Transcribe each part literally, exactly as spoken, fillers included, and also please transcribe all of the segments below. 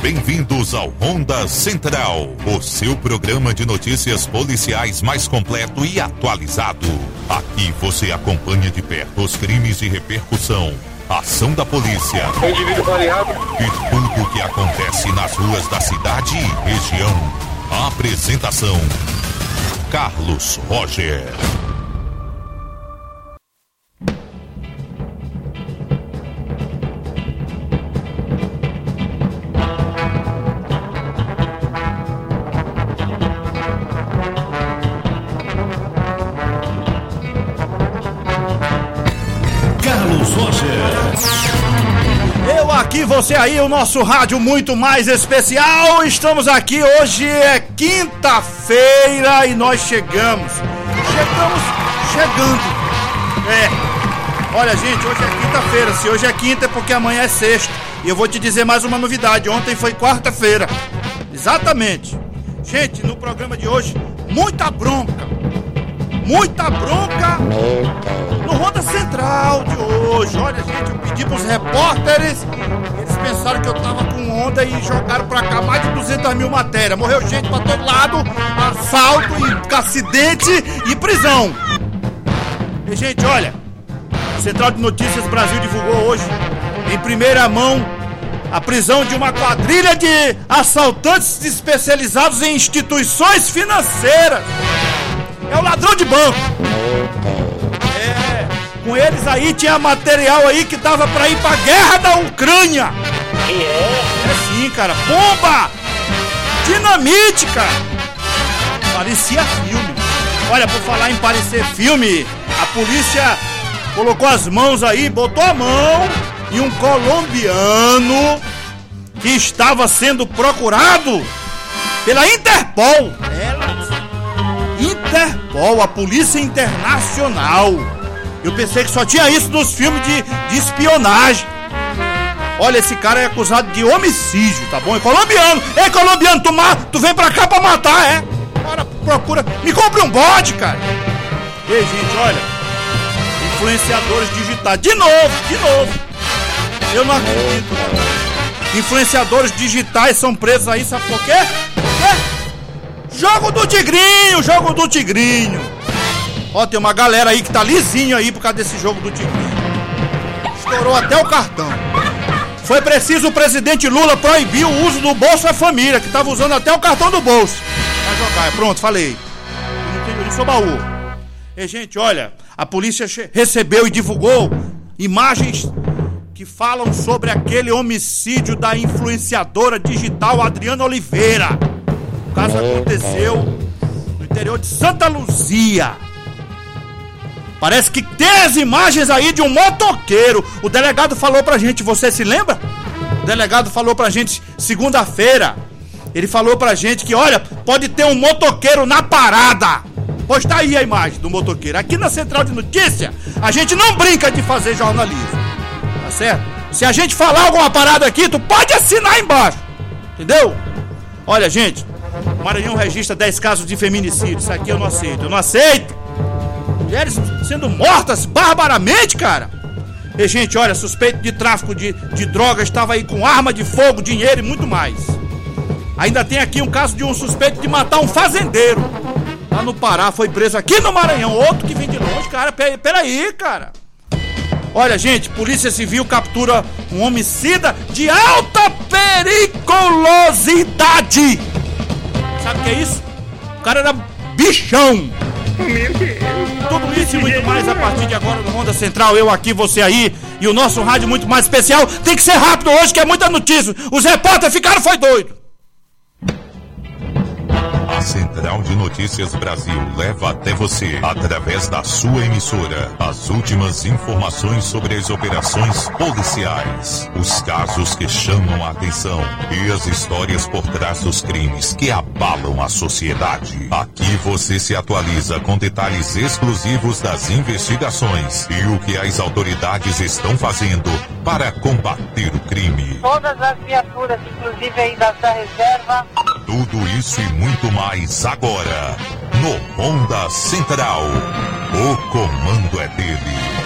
Bem-vindos ao Ronda Central, o seu programa de notícias policiais mais completo e atualizado. Aqui você acompanha de perto os crimes de repercussão, ação da polícia e tudo o que acontece nas ruas da cidade e região. A apresentação: Carlos Roger. Eu aqui, você aí, o nosso rádio muito mais especial. Estamos aqui, hoje é quinta-feira e nós chegamos. Chegamos chegando. É. Olha, gente, hoje é quinta-feira. Se hoje é quinta é porque amanhã é sexta. E eu vou te dizer mais uma novidade. Ontem foi quarta-feira. Exatamente. Gente, no programa de hoje, muita bronca. Muita bronca no Ronda Central de hoje. Olha, gente, eu pedi pros repórteres, eles pensaram que eu tava com onda e jogaram pra cá mais de duzentas mil matérias. Morreu gente pra todo lado, assalto, e acidente e prisão. E, gente, olha, a Central de Notícias Brasil divulgou hoje, em primeira mão, a prisão de uma quadrilha de assaltantes especializados em instituições financeiras. É o ladrão de banco. É, com eles aí tinha material aí que dava pra ir pra guerra da Ucrânia. É sim, cara. Bomba! Dinamite, cara. Parecia filme. Olha, por falar em parecer filme, a polícia colocou as mãos aí, botou a mão em um colombiano que estava sendo procurado pela Interpol. Ela... Interpol, a Polícia Internacional. Eu pensei que só tinha isso nos filmes de, de espionagem. Olha, esse cara é acusado de homicídio, tá bom? É colombiano. Ei, colombiano, tu, ma- tu vem pra cá pra matar, é? Cara, procura. Me compre um bode, cara. Ei, gente, olha. Influenciadores digitais. De novo, de novo. Eu não acredito, cara. Influenciadores digitais são presos aí, sabe por quê? Por quê? Jogo do Tigrinho, jogo do Tigrinho. Ó, tem uma galera aí que tá lisinho aí por causa desse jogo do Tigrinho. Estourou até o cartão. Foi preciso o presidente Lula proibir o uso do Bolsa Família, que tava usando até o cartão do bolso pra jogar. Pronto, falei. Eu não sou baú. E, gente, olha, a polícia recebeu e divulgou imagens que falam sobre aquele homicídio da influenciadora digital Adriana Oliveira. O caso aconteceu no interior de Santa Luzia. Parece que tem as imagens aí de um motoqueiro. O delegado falou pra gente, você se lembra? O delegado falou pra gente segunda-feira. Ele falou pra gente que, olha, pode ter um motoqueiro na parada. Pois tá aí a imagem do motoqueiro. Aqui na Central de Notícia, a gente não brinca de fazer jornalismo. Tá certo? Se a gente falar alguma parada aqui, tu pode assinar aí embaixo. Entendeu? Olha, gente, Maranhão registra dez casos de feminicídio. Isso aqui eu não aceito, eu não aceito. Mulheres sendo mortas barbaramente, cara. E, gente, olha, suspeito de tráfico de, de drogas, estava aí com arma de fogo, dinheiro e muito mais. Ainda tem aqui um caso de um suspeito de matar um fazendeiro lá no Pará, foi preso aqui no Maranhão. Outro que vem de longe, cara, peraí, cara. Olha, gente, Polícia Civil captura um homicida de alta periculosidade. Sabe o que é isso? O cara era bichão. Meu Deus. Tudo isso e muito mais a partir de agora no Ronda Central. Eu aqui, você aí. E o nosso rádio muito mais especial. Tem que ser rápido hoje, que é muita notícia. Os repórteres ficaram foi doido. A Central de Notícias Brasil leva até você, através da sua emissora, as últimas informações sobre as operações policiais, os casos que chamam a atenção e as histórias por trás dos crimes que abalam a sociedade. Aqui você se atualiza com detalhes exclusivos das investigações e o que as autoridades estão fazendo para combater o crime. Todas as viaturas, inclusive aí da, da reserva. Tudo isso e muito mais agora, no Ronda Central. O comando é dele,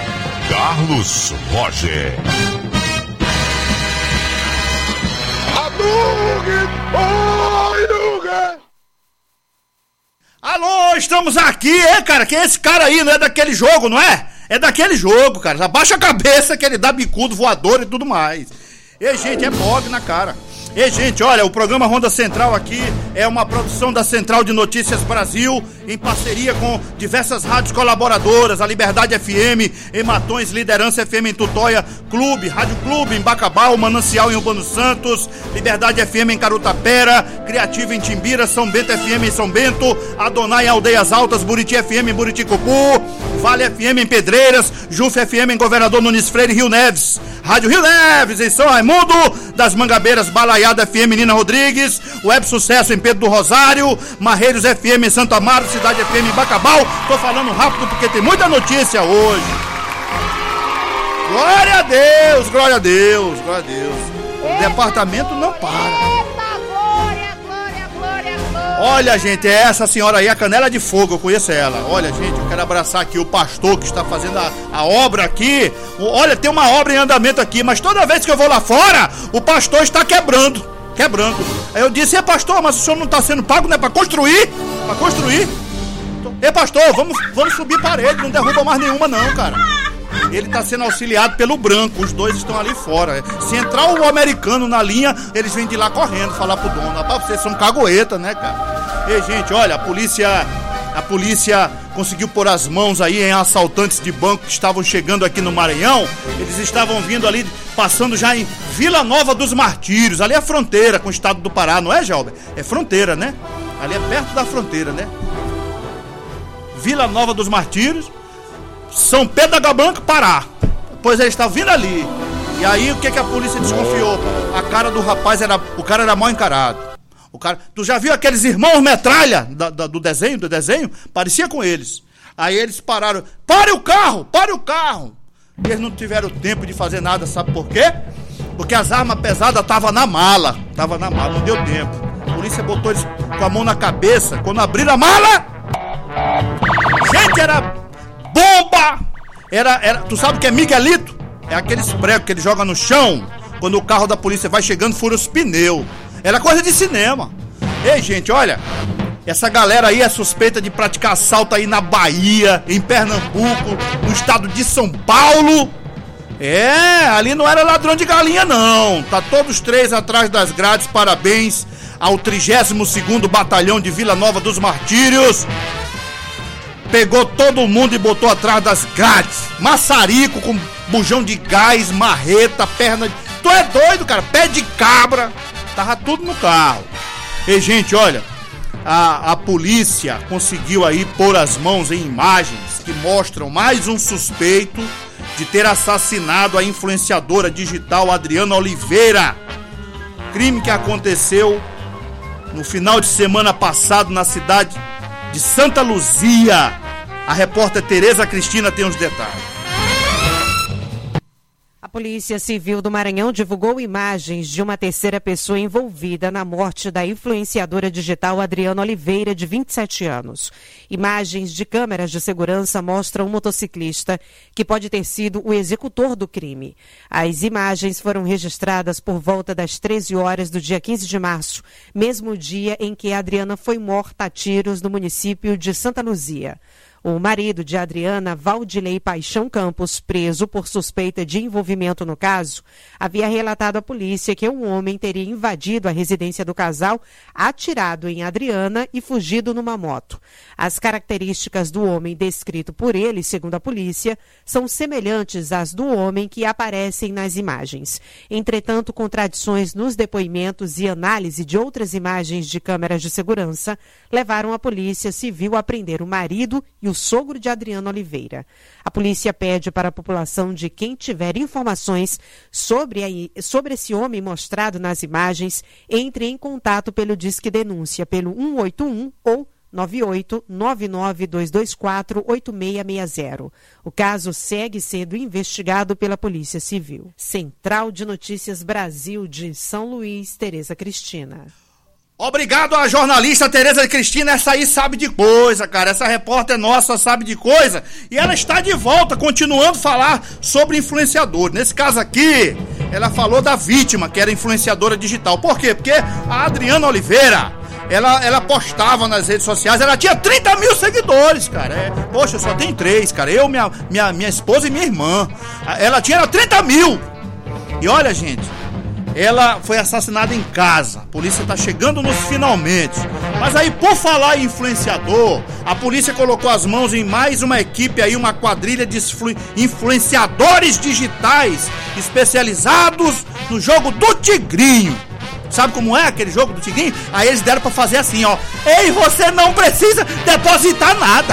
Carlos Roger. A Alô, estamos aqui, é, cara, que esse cara aí não é daquele jogo, não é? É daquele jogo, cara, abaixa a cabeça que ele dá bicudo, voador e tudo mais. E, gente, é bog na cara. E, gente, olha, o programa Ronda Central aqui é uma produção da Central de Notícias Brasil, em parceria com diversas rádios colaboradoras, a Liberdade F M em Matões, Liderança F M em Tutóia, Clube, Rádio Clube em Bacabal, Manancial em Urbano Santos, Liberdade F M em Carutapera, Criativa em Timbira, São Bento F M em São Bento, Adonai em Aldeias Altas, Buriti F M em Buriticupu, Vale F M em Pedreiras, Juf F M em Governador Nunes Freire, Rio Neves, Rádio Rio Neves em São Raimundo, das Mangabeiras, Balaiada F M Nina Rodrigues, Web Sucesso em Pedro do Rosário, Marreiros F M em Santo Amaro, Cidade F M em Bacabal. Tô falando rápido porque tem muita notícia hoje. Glória a Deus, glória a Deus, glória a Deus. O departamento não para. Olha, gente, é essa senhora aí, a Canela de Fogo, eu conheço ela. Olha, gente, eu quero abraçar aqui o pastor que está fazendo a, a obra aqui. Olha, tem uma obra em andamento aqui, mas toda vez que eu vou lá fora, o pastor está quebrando, quebrando. Aí eu disse, é pastor, mas o senhor não está sendo pago, né, para construir? Para construir? Ei, pastor, vamos, vamos subir parede, não derruba mais nenhuma não, cara. Ele está sendo auxiliado pelo branco, os dois estão ali fora. Se entrar o americano na linha, eles vêm de lá correndo falar pro dono. Rapaz, vocês são cagoeta, né, cara? Ei, gente, olha, a polícia, a polícia conseguiu pôr as mãos aí em assaltantes de banco que estavam chegando aqui no Maranhão. Eles estavam vindo ali, passando já em Vila Nova dos Martírios. Ali é a fronteira com o estado do Pará, não é, Gelber? É fronteira, né? Ali é perto da fronteira, né? Vila Nova dos Martírios, São Pedro da Gabanca, Pará. Pois eles estavam vindo ali. E aí o que, que a polícia desconfiou? A cara do rapaz era. O cara era mal encarado. O cara. Tu já viu aqueles irmãos metralha da, da, do desenho? Do desenho? Parecia com eles. Aí eles pararam. Pare o carro! Pare o carro! E eles não tiveram tempo de fazer nada, sabe por quê? Porque as armas pesadas estavam na mala. Tava na mala, não deu tempo. A polícia botou eles com a mão na cabeça. Quando abriram a mala. Gente, era bomba! Era, era, tu sabe o que é Miguelito? É aqueles pregos que ele joga no chão. Quando o carro da polícia vai chegando, fura os pneus. Era coisa de cinema. Ei, gente, olha. Essa galera aí é suspeita de praticar assalto aí na Bahia, em Pernambuco, no estado de São Paulo. É, ali não era ladrão de galinha, não. Tá todos três atrás das grades. Parabéns ao trigésimo segundo Batalhão de Vila Nova dos Martírios. Pegou todo mundo e botou atrás das grades. Maçarico com bujão de gás, marreta, perna de... Tu é doido, cara? Pé de cabra. Tava tudo no carro. E, gente, olha, a, a polícia conseguiu aí pôr as mãos em imagens que mostram mais um suspeito de ter assassinado a influenciadora digital Adriana Oliveira. Crime que aconteceu no final de semana passado na cidade de Santa Luzia. A repórter Tereza Cristina tem os detalhes. A Polícia Civil do Maranhão divulgou imagens de uma terceira pessoa envolvida na morte da influenciadora digital Adriana Oliveira, de vinte e sete anos. Imagens de câmeras de segurança mostram um motociclista que pode ter sido o executor do crime. As imagens foram registradas por volta das treze horas do dia quinze de março, mesmo dia em que a Adriana foi morta a tiros no município de Santa Luzia. O marido de Adriana, Valdilei Paixão Campos, preso por suspeita de envolvimento no caso, havia relatado à polícia que um homem teria invadido a residência do casal, atirado em Adriana e fugido numa moto. As características do homem descrito por ele, segundo a polícia, são semelhantes às do homem que aparecem nas imagens. Entretanto, contradições nos depoimentos e análise de outras imagens de câmeras de segurança levaram a Polícia Civil a prender o marido e o sogro de Adriana Oliveira. A polícia pede para a população de quem tiver informações sobre, a, sobre esse homem mostrado nas imagens, entre em contato pelo Disque Denúncia, pelo um oito um ou nove oito nove nove dois dois quatro oito seis seis zero. O caso segue sendo investigado pela Polícia Civil. Central de Notícias Brasil de São Luís, Tereza Cristina. Obrigado à jornalista Tereza Cristina, essa aí sabe de coisa, cara, essa repórter nossa sabe de coisa, e ela está de volta, continuando a falar sobre influenciador. Nesse caso aqui, ela falou da vítima, que era influenciadora digital. Por quê? Porque a Adriana Oliveira, ela, ela postava nas redes sociais, ela tinha trinta mil seguidores, cara. É, poxa, eu só tenho três, cara. Eu, minha, minha, minha esposa e minha irmã. Ela tinha trinta mil. E olha, gente, ela foi assassinada em casa. A polícia tá chegando nos finalmente. Mas aí, por falar em influenciador, a polícia colocou as mãos em mais uma equipe aí, uma quadrilha de influenciadores digitais especializados no jogo do Tigrinho. Sabe como é aquele jogo do Tigrinho? Aí eles deram pra fazer assim, ó. Ei, você não precisa depositar nada.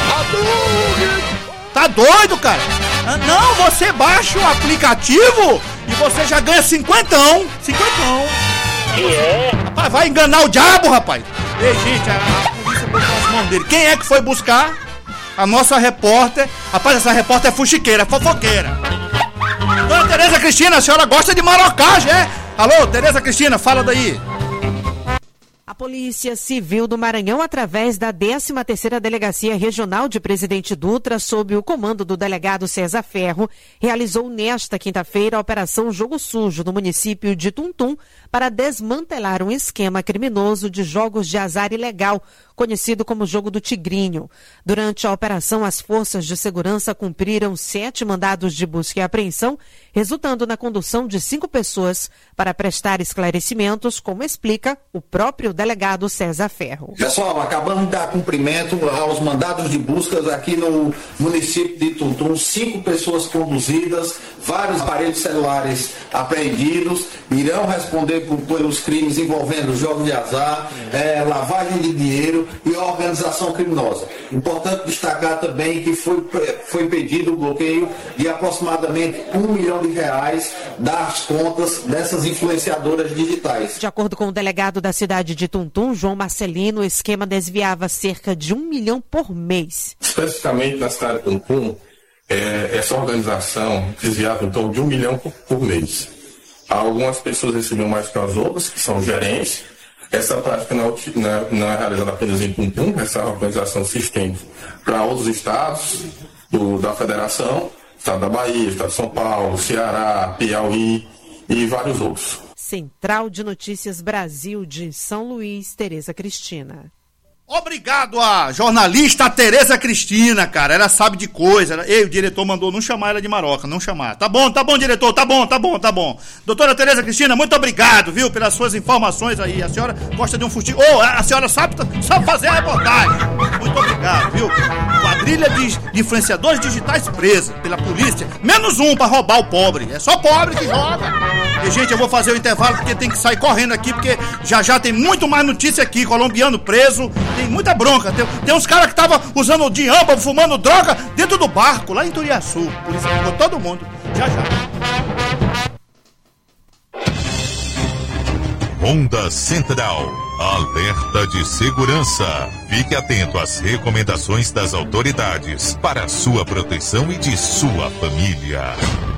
Tá doido, cara? Não, você baixa o aplicativo e você já ganha cinquentão. Cinquentão. E é? Rapaz, vai enganar o diabo, rapaz. Ei, gente, a, a polícia botou as mãos dele. Quem é que foi buscar? A nossa repórter. Rapaz, essa repórter é fuxiqueira, fofoqueira. Dona Tereza Cristina, a senhora gosta de marocagem, é? Alô, Tereza Cristina, fala daí. A Polícia Civil do Maranhão, através da décima terceira Delegacia Regional de Presidente Dutra, sob o comando do delegado César Ferro, realizou nesta quinta-feira a Operação Jogo Sujo no município de Tuntum para desmantelar um esquema criminoso de jogos de azar ilegal, conhecido como Jogo do Tigrinho. Durante a operação, as forças de segurança cumpriram sete mandados de busca e apreensão, resultando na condução de cinco pessoas para prestar esclarecimentos, como explica o próprio delegado César Ferro. Pessoal, acabamos de dar cumprimento aos mandados de buscas aqui no município de Tuntum. Cinco pessoas conduzidas, vários aparelhos celulares apreendidos, irão responder por, pelos crimes envolvendo jogos de azar, é, lavagem de dinheiro e organização criminosa. Importante destacar também que foi, foi pedido o bloqueio de aproximadamente um milhão de reais das contas dessas influenciadoras digitais. De acordo com o delegado da cidade de Tuntum, João Marcelino, o esquema desviava cerca de um milhão por mês. Especificamente na cidade de Tuntum, é, essa organização desviava em torno de um milhão por, por mês. Algumas pessoas recebiam mais que as outras, que são gerentes. Essa prática não, não, não é realizada apenas em Tuntum, essa organização se estende para outros estados do, da federação, estado da Bahia, estado de São Paulo, Ceará, Piauí e vários outros. Central de Notícias Brasil de São Luís, Tereza Cristina. Obrigado a jornalista Tereza Cristina, cara, ela sabe de coisa. Ei, o diretor mandou não chamar ela de maroca, não chamar. Tá bom, tá bom, diretor, tá bom, tá bom, tá bom. Doutora Tereza Cristina, muito obrigado, viu, pelas suas informações aí. A senhora gosta de um fustil. Oh, a senhora sabe, sabe fazer a reportagem. Muito obrigado, viu. Quadrilha de, de influenciadores digitais presa pela polícia. Menos um pra roubar o pobre. É só pobre que joga. E, gente, eu vou fazer o intervalo porque tem que sair correndo aqui, porque já já tem muito mais notícia aqui. Colombiano preso, tem muita bronca. Tem, tem uns caras que estavam usando diamba, fumando droga dentro do barco, lá em Turiaçu. Por isso ficou todo mundo. Já já. Onda Central. Alerta de segurança. Fique atento às recomendações das autoridades para a sua proteção e de sua família.